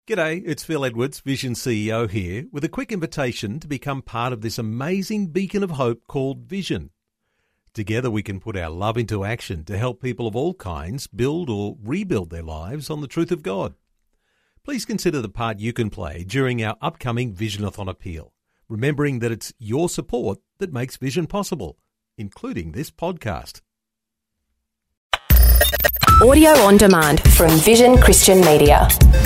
G'day, it's Phil Edwards, Vision CEO here, with a quick invitation to become part of this amazing beacon of hope called Vision. Together we can put our love into action to help people of all kinds build or rebuild their lives on the truth of God. Please consider the part you can play during our upcoming Visionathon appeal, remembering that it's your support that makes Vision possible, including this podcast. Audio on demand from Vision Christian Media.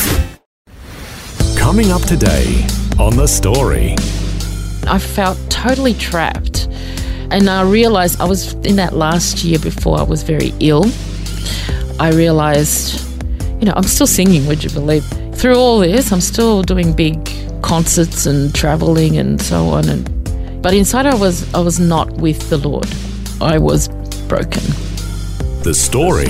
Coming up today on The Story. I felt totally trapped, and I realised I was in that last year before I was very ill. I realised, I'm still singing, would you believe? Through all this, I'm still doing big concerts and travelling and so on. But inside I was not with the Lord. I was broken. The Story.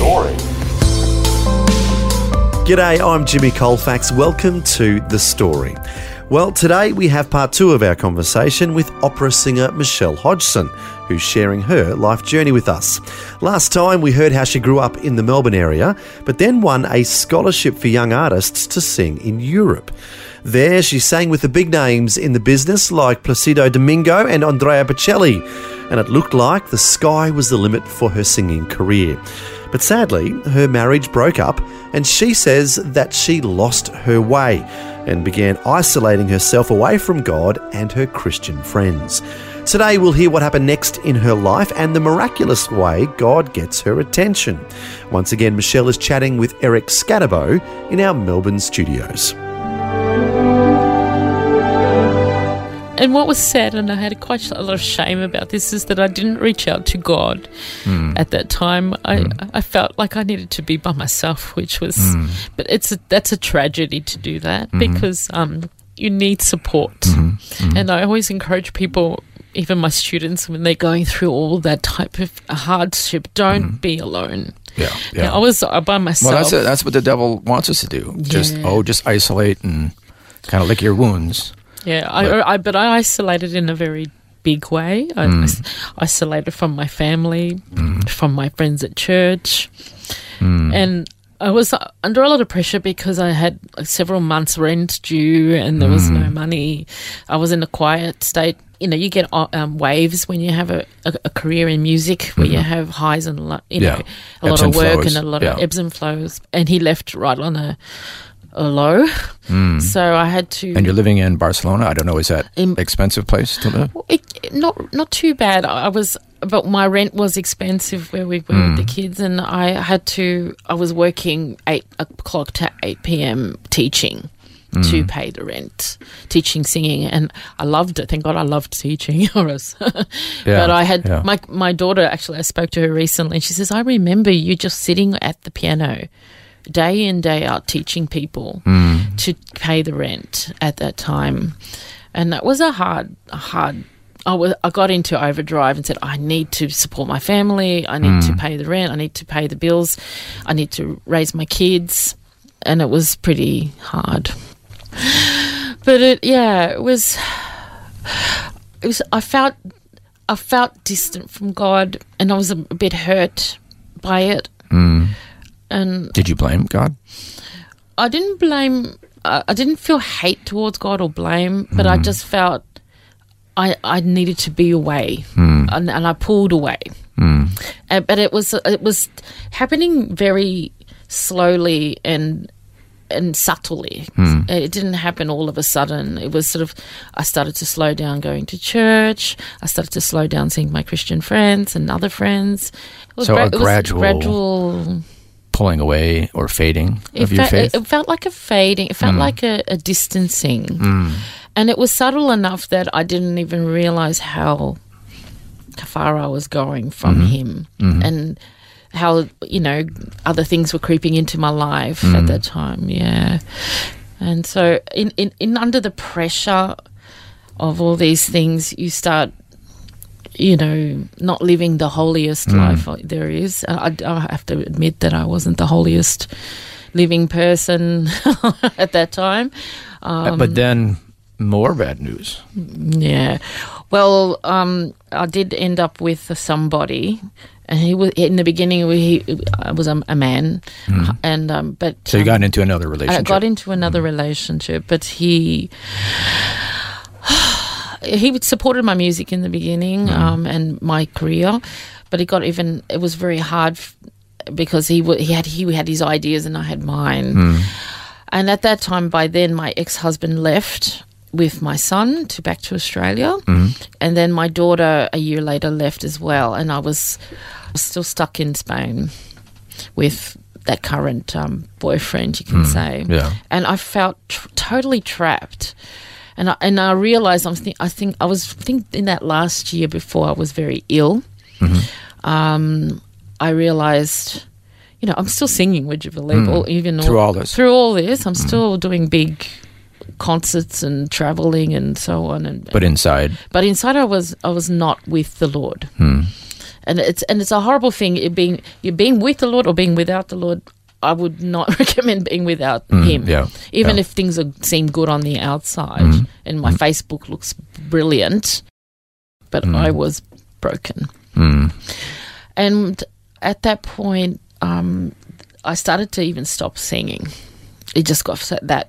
G'day, I'm Jimmy Colfax. Welcome to The Story. Well, today we have part 2 of our conversation with opera singer Michelle Hodgson, who's sharing her life journey with us. Last time we heard how she grew up in the Melbourne area, but then won a scholarship for young artists to sing in Europe. There she sang with the big names in the business like Placido Domingo and Andrea Bocelli, and it looked like the sky was the limit for her singing career. But sadly, her marriage broke up, and she says that she lost her way and began isolating herself away from God and her Christian friends. Today we'll hear what happened next in her life and the miraculous way God gets her attention. Once again, Michelle is chatting with Eric Scatterbo in our Melbourne studios. And what was sad, and I had quite a lot of shame about this, is that I didn't reach out to God at that time. I felt like I needed to be by myself, which was, but that's a tragedy to do that because you need support. And I always encourage people, even my students, when they're going through all that type of hardship, don't be alone. Yeah. I was by myself. Well, that's what the devil wants us to do. Just isolate and kind of lick your wounds. Yeah, but I isolated in a very big way. I isolated from my family, from my friends at church, and I was under a lot of pressure because I had several months' rent due and there was no money. I was in a quiet state. You get waves when you have a career in music where you have highs and a lot of work and a lot of ebbs and flows. And he left right on a low, so I had to. And you're living in Barcelona. I don't know, is that expensive place to live? Not too bad. But my rent was expensive where we were with the kids, and I was working 8 o'clock to 8 p.m. teaching to pay the rent, teaching singing, and I loved it. Thank God I loved teaching. But I had my daughter. Actually, I spoke to her recently, and she says, "I remember you just sitting at the piano day in, day out, teaching people to pay the rent at that time." And that was a hard. I got into overdrive and said, I need to support my family. I need to pay the rent. I need to pay the bills. I need to raise my kids. And it was pretty hard. But it was. I felt distant from God, and I was a bit hurt by it. And did you blame God? I didn't blame. I didn't feel hate towards God or blame, but I just felt I needed to be away, and I pulled away. But it was happening very slowly and subtly. It didn't happen all of a sudden. It was sort of, I started to slow down going to church. I started to slow down seeing my Christian friends and other friends. A gradual pulling away or fading of your faith? It felt like a fading. It felt like a distancing. And it was subtle enough that I didn't even realize how far I was going from him and how, other things were creeping into my life at that time, And so in under the pressure of all these things, you start not living the holiest life there is. I have to admit that I wasn't the holiest living person at that time. But then more bad news. Yeah. Well, I did end up with somebody And he was in the beginning. He was a man, and but so you got into another relationship. I got into another relationship, but he supported my music in the beginning and my career, but it was very hard because he had his ideas and I had mine. And at that time, by then, my ex-husband left with my son back to Australia, and then my daughter a year later left as well, and I was still stuck in Spain with that current boyfriend, you can say. Yeah. And I felt totally trapped. And I realized I think in that last year before I was very ill, I realized, I'm still singing, would you believe? Through all this, I'm still doing big concerts and traveling and so on. But inside I was not with the Lord. And it's a horrible thing. You're being with the Lord or being without the Lord. I would not recommend being without him. Yeah, even if things seem good on the outside and my Facebook looks brilliant, but I was broken. And at that point, I started to even stop singing. It just got that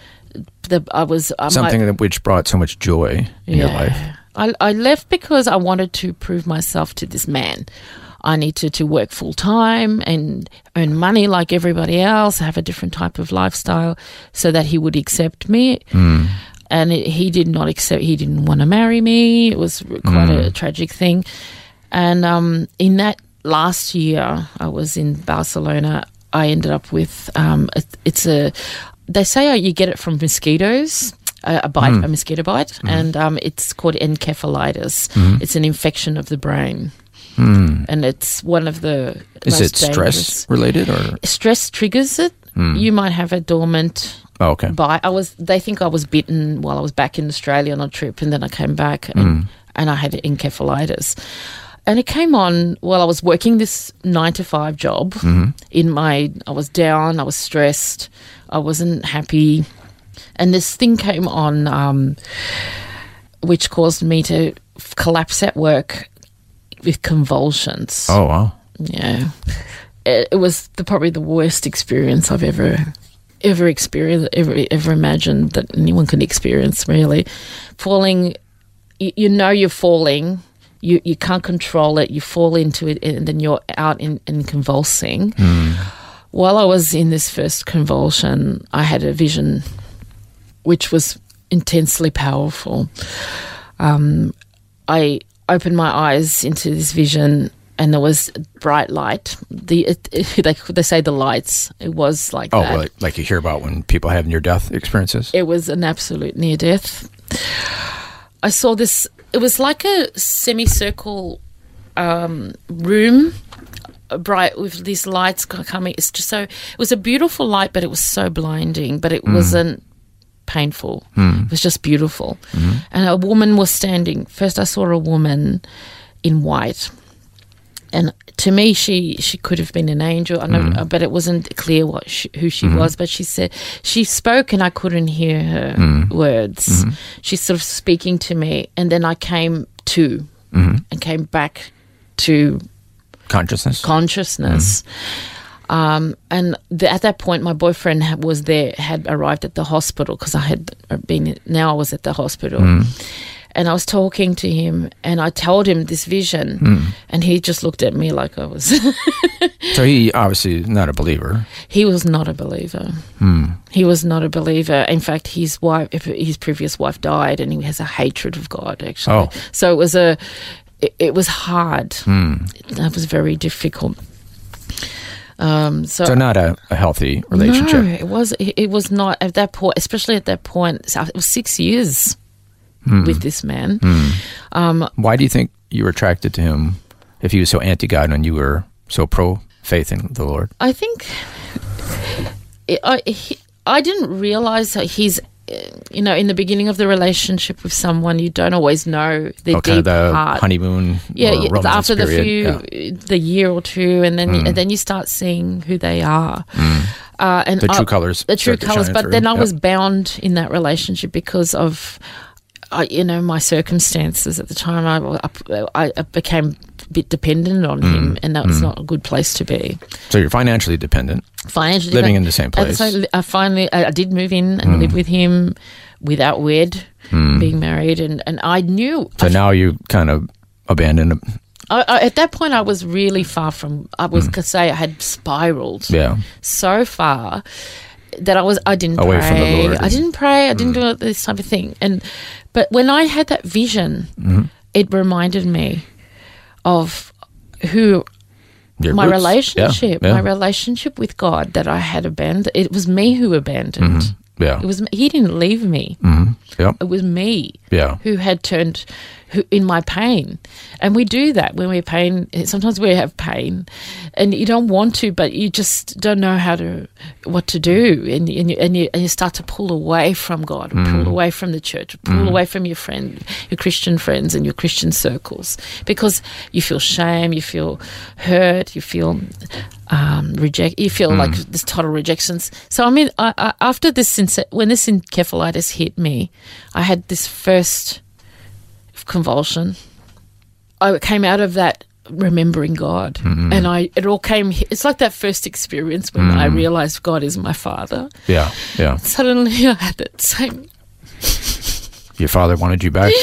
something which brought so much joy in your life. I left because I wanted to prove myself to this man. I needed to work full time and earn money like everybody else, have a different type of lifestyle so that he would accept me. And he did not accept, he didn't want to marry me. It was quite a tragic thing. And in that last year, I was in Barcelona. I ended up with, they say you get it from mosquitoes. A mosquito bite, and it's called encephalitis. It's an infection of the brain. And it's one of the Is it stress related or? Stress triggers it. You might have a dormant bite. They think I was bitten while I was back in Australia on a trip, and then I came back and I had encephalitis. And it came on while I was working this 9-to-5 job. I was down, I was stressed, I wasn't happy. And this thing came on which caused me to collapse at work with convulsions. Oh, wow. Yeah. It was probably the worst experience I've ever experienced, ever imagined that anyone could experience, really. Falling, you're falling, you can't control it, you fall into it, and then you're out in convulsing. While I was in this first convulsion, I had a vision which was intensely powerful. I opened my eyes into this vision, and there was bright light. They say the lights. It was like that. Oh, like you hear about when people have near-death experiences? It was an absolute near-death. I saw this. It was like a semicircle room, bright with these lights coming. It's just so. It was a beautiful light, but it was so blinding. But it wasn't painful. It was just beautiful. And a woman was standing. First I saw a woman in white, and to me she could have been an angel. I know, but it wasn't clear who she was. But she spoke and I couldn't hear her words. She's sort of speaking to me, and then I came to and came back to consciousness. And at that point, my boyfriend had arrived at the hospital because I was at the hospital. And I was talking to him, and I told him this vision, and he just looked at me like I was... So he obviously is not a believer. He was not a believer. He was not a believer. In fact, his previous wife died, and he has a hatred of God, actually. Oh. So it was hard. That was very difficult. So not a healthy relationship. No, it was not at that point, especially at that point. It was 6 years with this man. Why do you think you were attracted to him if he was so anti-God and you were so pro-faith in the Lord? I think I didn't realize that he's, in the beginning of the relationship with someone, you don't always know the deep heart. Honeymoon. After the year or two, and then you start seeing who they are, and the true colors. The true colors. But then I was bound in that relationship because of my circumstances at the time, I became a bit dependent on him, and that was not a good place to be. So you're financially dependent. Living in the same place. So I did move in and live with him without wed, being married, and I knew. So now you kind of abandoned him. At that point, I was really far from. I was gonna say I had spiraled so far that I didn't away pray. From the Lord. I didn't pray. I didn't do this type of thing. But when I had that vision, it reminded me of who Your my roots. relationship, Yeah. my relationship with God that I had abandoned. It was me who abandoned. Yeah. It was he didn't leave me. Yep. It was me Yeah. who had turned in my pain. And we do that when we're pain. Sometimes we have pain and you don't want to, but you just don't know what to do. And you start to pull away from God, pull away from the church, pull away from your Christian friends and your Christian circles, because you feel shame, you feel hurt, you feel you feel like this total rejections. So I mean, after this, when this encephalitis hit me, I had this first convulsion. I came out of that remembering God, and it all came. It's like that first experience when I realized God is my Father. Yeah. Yeah. Suddenly, I had that same. Your father wanted you back.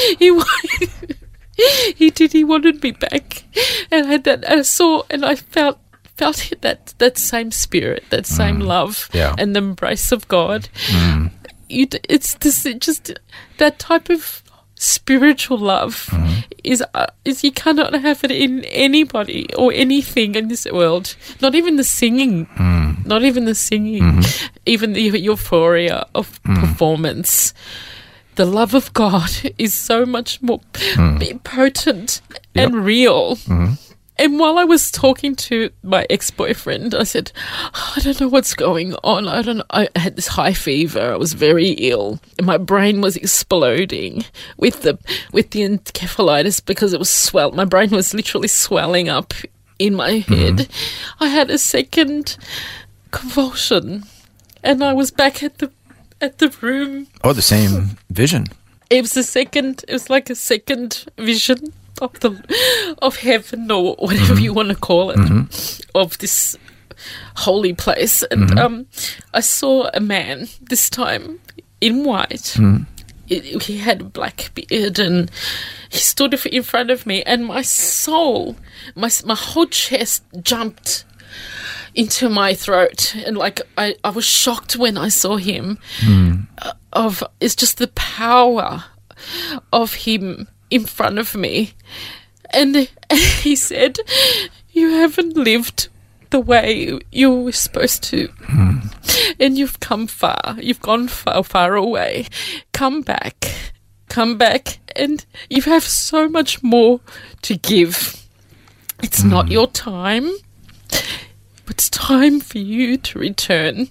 He did. He wanted me back, and I had that. I saw, and I felt that same spirit, that same love, and the embrace of God. It's just that type of spiritual love is you cannot have it in anybody or anything in this world. Not even the singing. Not even the singing. Even the euphoria of performance. The love of God is so much more potent and real. And while I was talking to my ex-boyfriend, I said, I don't know what's going on. I don't know. I had this high fever. I was very ill. And my brain was exploding with the encephalitis because it was my brain was literally swelling up in my head. I had a second convulsion and I was back at the room. Oh, the same vision. It was like a second vision of heaven, or whatever you want to call it, of this holy place. And I saw a man, this time in white. He had a black beard and he stood in front of me, and my soul, my whole chest jumped into my throat, and like I was shocked when I saw him. It's just the power of him in front of me, and he said, "You haven't lived the way you were supposed to, and you've come far. You've gone far away. Come back, and you have so much more to give. It's not your time, but it's time for you to return."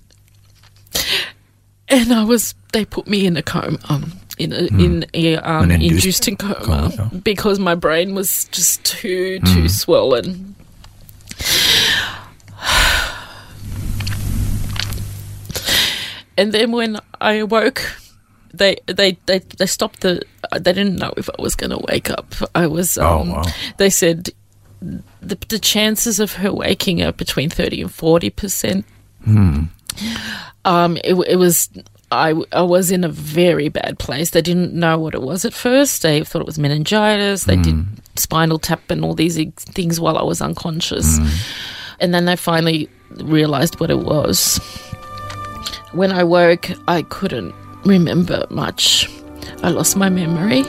And they put me in a coma. Induced in coma because my brain was just too swollen. And then when I awoke, they stopped they didn't know if I was going to wake up. I was. They said the chances of her waking up between 30 and 40%. It was. I was in a very bad place. They didn't know what it was at first. They thought it was meningitis. They did spinal tap and all these things while I was unconscious. And then they finally realised what it was. When I woke, I couldn't remember much. I lost my memory.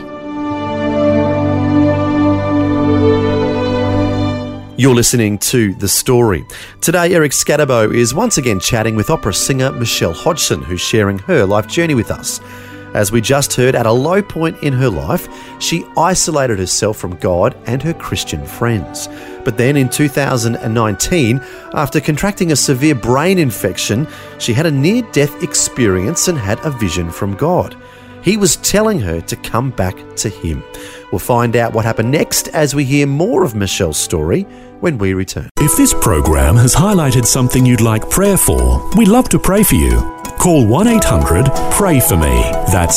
You're listening to The Story. Today, Eric Scatterbo is once again chatting with opera singer Michelle Hodgson, who's sharing her life journey with us. As we just heard, at a low point in her life, she isolated herself from God and her Christian friends. But then in 2019, after contracting a severe brain infection, she had a near-death experience and had a vision from God. He was telling her to come back to him. We'll find out what happened next as we hear more of Michelle's story when we return. If this program has highlighted something you'd like prayer for, we'd love to pray for you. Call 1-800-PRAY-FOR-ME. That's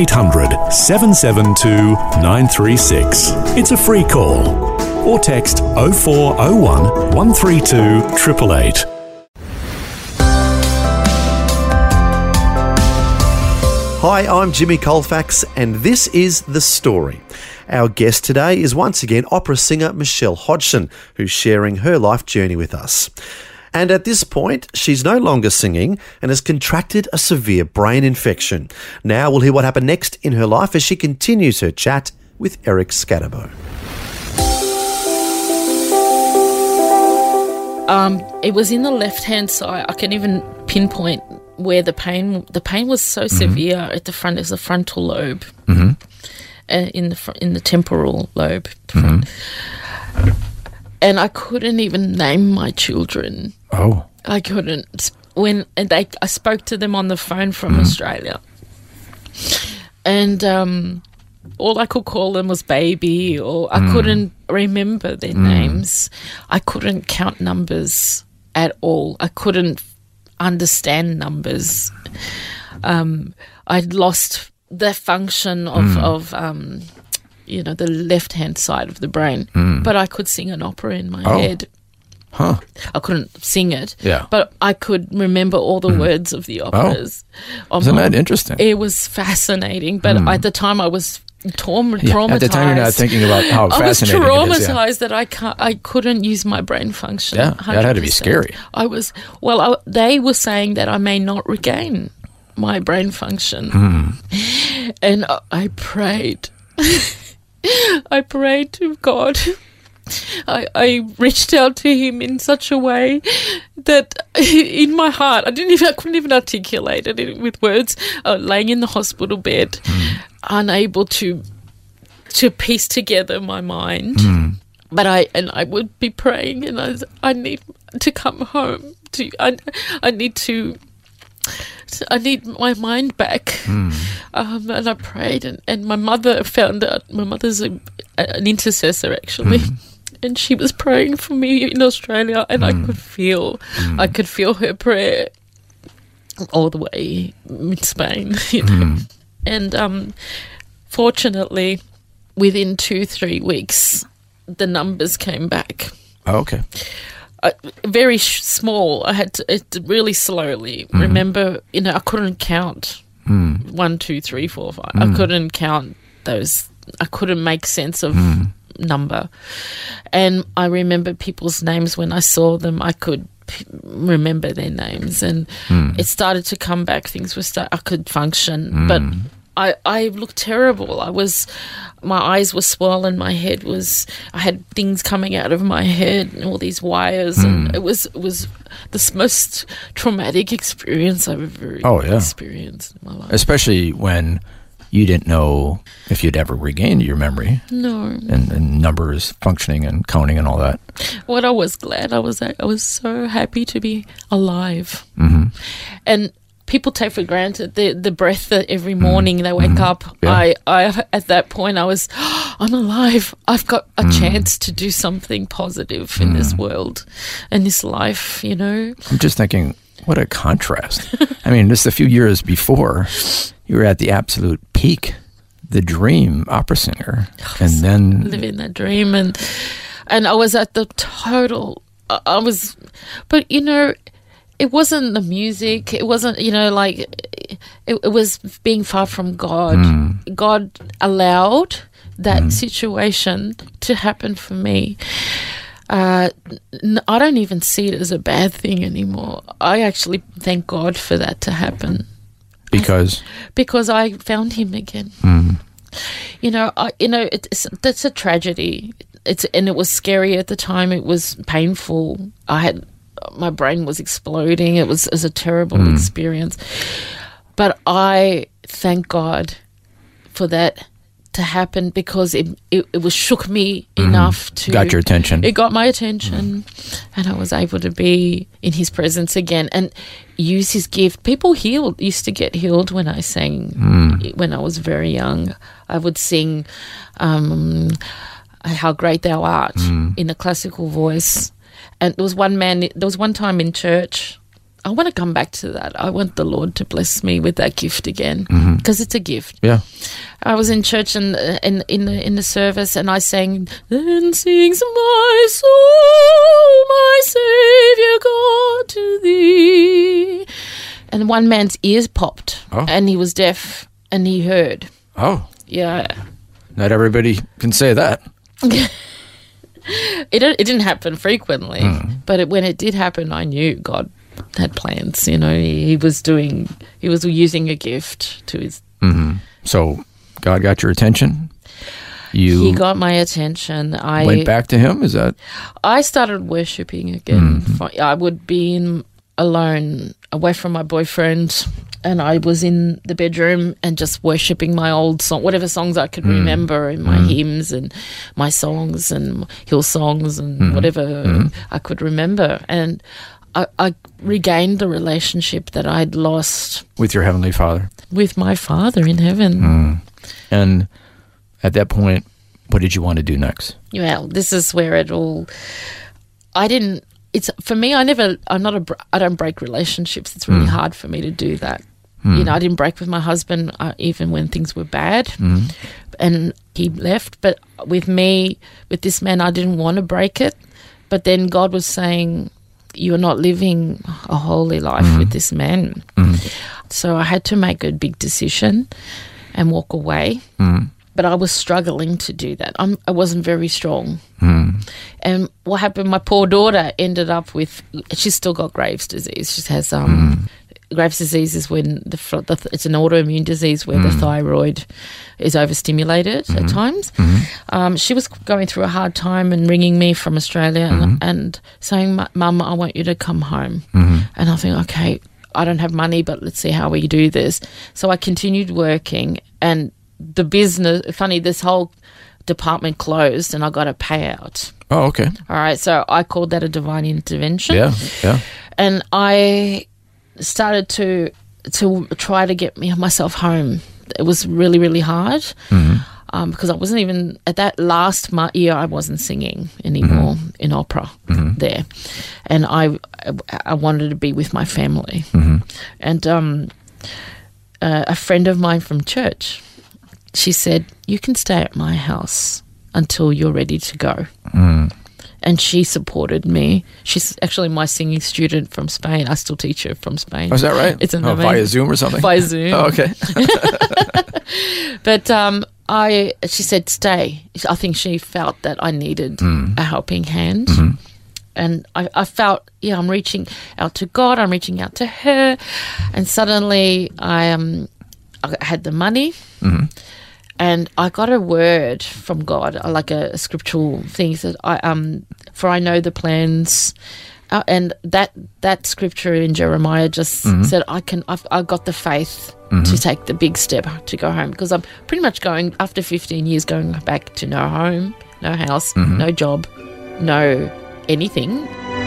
1-800-772-936. It's a free call. Or text 0401 132 888. Hi, I'm Jimmy Colfax, and this is The Story. Our guest today is once again opera singer Michelle Hodgson, who's sharing her life journey with us. And at this point, she's no longer singing and has contracted a severe brain infection. Now we'll hear what happened next in her life as she continues her chat with Eric Scatterbo. It was in the left-hand side. I can even pinpoint where the pain was so severe at the front. Is the frontal lobe, in the temporal lobe, and I couldn't even name my children. Oh, I couldn't. I spoke to them on the phone from Australia, and all I could call them was baby, or I couldn't remember their names. I couldn't count numbers at all. I couldn't understand numbers. I'd lost the function of the left-hand side of the brain, but I could sing an opera in my head. Huh. I couldn't sing it, Yeah. but I could remember all the words of the operas. Isn't that interesting? It was fascinating, but at the time I was traumatized. At the time, you're not thinking about how I was fascinating it is. traumatized that I couldn't use my brain function. Yeah, that had to be 100%. scary. They were saying that I may not regain my brain function, and I prayed. I prayed to God. I reached out to Him in such a way that in my heart, I couldn't even articulate it with words. Laying in the hospital bed, unable to piece together my mind. But I would be praying, and I need to come home. I need my mind back. And I prayed, and my mother found out. My mother's an intercessor, actually. And she was praying for me in Australia, and I could feel her prayer all the way in Spain, And fortunately, within 2-3 weeks, the numbers came back. Oh, okay. Very small. I had to really slowly. Remember, I couldn't count 1, 2, 3, 4, 5. I couldn't count those. I couldn't make sense of number. And I remember people's names when I saw them. I could remember their names, and it started to come back. Things were I could function, but I looked terrible. My eyes were swollen. My head I had things coming out of my head and all these wires, and it was the most traumatic experience I've ever experienced in my life. Especially when you didn't know if you'd ever regained your memory. No. And numbers functioning and counting and all that. What I was glad I was so happy to be alive. And people take for granted the breath that every morning they wake up. Yeah. I at that point I was, I'm alive. I've got a chance to do something positive in this world and this life, I'm just thinking, what a contrast. I mean, just a few years before, you were at the absolute peak, the dream opera singer, and then living that dream, and I was at the total. But it wasn't the music. It wasn't it was being far from God. God allowed that situation to happen for me. I don't even see it as a bad thing anymore. I actually thank God for that to happen. Because I found Him again. That's a tragedy. It was scary at the time. It was painful. My brain was exploding. It was a terrible experience. But I thank God for that to happen, because it shook me enough to... Got your attention. It got my attention, and I was able to be in His presence again and use His gift. People used to get healed when I sang when I was very young. I would sing how great thou art in a classical voice. And there was one time in church. I want to come back to that. I want the Lord to bless me with that gift again, because it's a gift. Yeah. I was in church and in the service, and I sang, "Then sings my soul, my Saviour God, to thee." And one man's ears popped, and he was deaf, and he heard. Oh. Yeah. Not everybody can say that. It didn't happen frequently, but when it did happen, I knew God had plans. He was using a gift to his. So God got your attention. He got my attention. I went back to him. Is that? I started worshiping again. I would be alone, away from my boyfriend, and I was in the bedroom and just worshiping my old song, whatever songs I could remember, in my hymns and my songs and hill songs and whatever I could remember. And I regained the relationship that I'd lost with your Heavenly Father, with my Father in heaven. And at that point, what did you want to do next? Well, this is where it all. It's for me. I don't break relationships. It's really hard for me to do that. I didn't break with my husband even when things were bad, and he left. But with this man, I didn't want to break it. But then God was saying, "You're not living a holy life with this man." So I had to make a big decision and walk away. But I was struggling to do that. I wasn't very strong. And what happened, my poor daughter ended up with, she's still got Graves' disease. She has, Graves' disease is when it's an autoimmune disease where the thyroid is overstimulated at times. She was going through a hard time and ringing me from Australia and saying, "Mum, I want you to come home." And I think, okay, I don't have money, but let's see how we do this. So I continued working, and the business, this whole department closed, and I got a payout. Oh, okay. All right, so I called that a divine intervention. Yeah. And I started to try to get myself home. It was really, really hard because I wasn't even, at that last year, I wasn't singing anymore in opera there. And I wanted to be with my family. And a friend of mine from church, she said, "You can stay at my house until you're ready to go." And she supported me. She's actually my singing student from Spain. I still teach her from Spain. Oh, is that right? It's amazing. Via Zoom or something? Via Zoom. Oh, okay. But she said, "Stay." I think she felt that I needed a helping hand. And I felt, I'm reaching out to God. I'm reaching out to her. And suddenly I had the money. And I got a word from God, like a scriptural thing that for I know the plans, and that scripture in Jeremiah just said I've got the faith to take the big step to go home, because I'm pretty much going, after 15 years, going back to no home, no house, no job, no anything.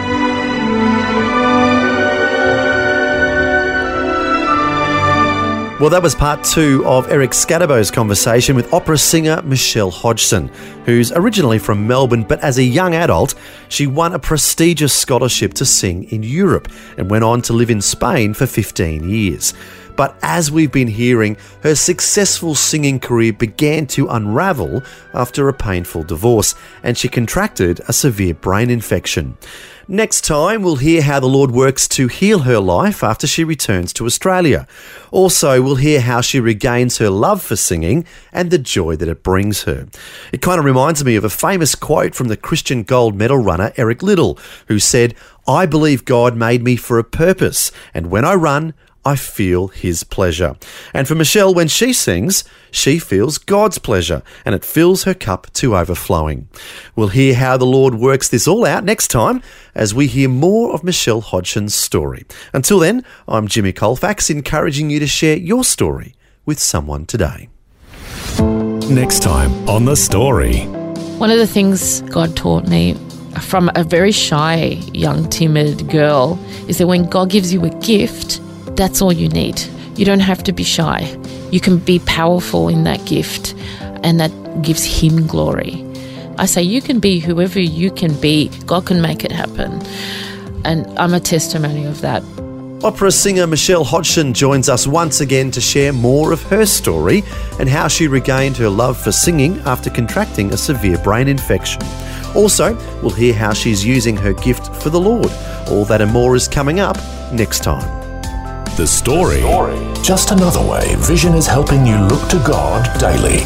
Well, that was part 2 of Eric Scadabo's conversation with opera singer Michelle Hodgson, who's originally from Melbourne, but as a young adult, she won a prestigious scholarship to sing in Europe and went on to live in Spain for 15 years. But as we've been hearing, her successful singing career began to unravel after a painful divorce, and she contracted a severe brain infection. Next time, we'll hear how the Lord works to heal her life after she returns to Australia. Also, we'll hear how she regains her love for singing and the joy that it brings her. It kind of reminds me of a famous quote from the Christian gold medal runner Eric Liddell, who said, "I believe God made me for a purpose, and when I run, I feel his pleasure." And for Michelle, when she sings, she feels God's pleasure, and it fills her cup to overflowing. We'll hear how the Lord works this all out next time as we hear more of Michelle Hodgson's story. Until then, I'm Jimmy Colfax, encouraging you to share your story with someone today. Next time on The Story. One of the things God taught me from a very shy, young, timid girl is that when God gives you a gift, that's all you need. You don't have to be shy. You can be powerful in that gift, and that gives him glory. I say you can be whoever you can be. God can make it happen. And I'm a testimony of that. Opera singer Michelle Hodgson joins us once again to share more of her story and how she regained her love for singing after contracting a severe brain infection. Also, we'll hear how she's using her gift for the Lord. All that and more is coming up next time. The Story. Just another way Vision is helping you look to God daily.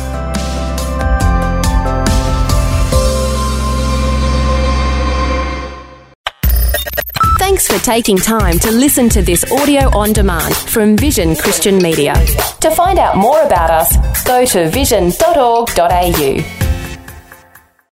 Thanks for taking time to listen to this audio on demand from Vision Christian Media. To find out more about us, go to vision.org.au.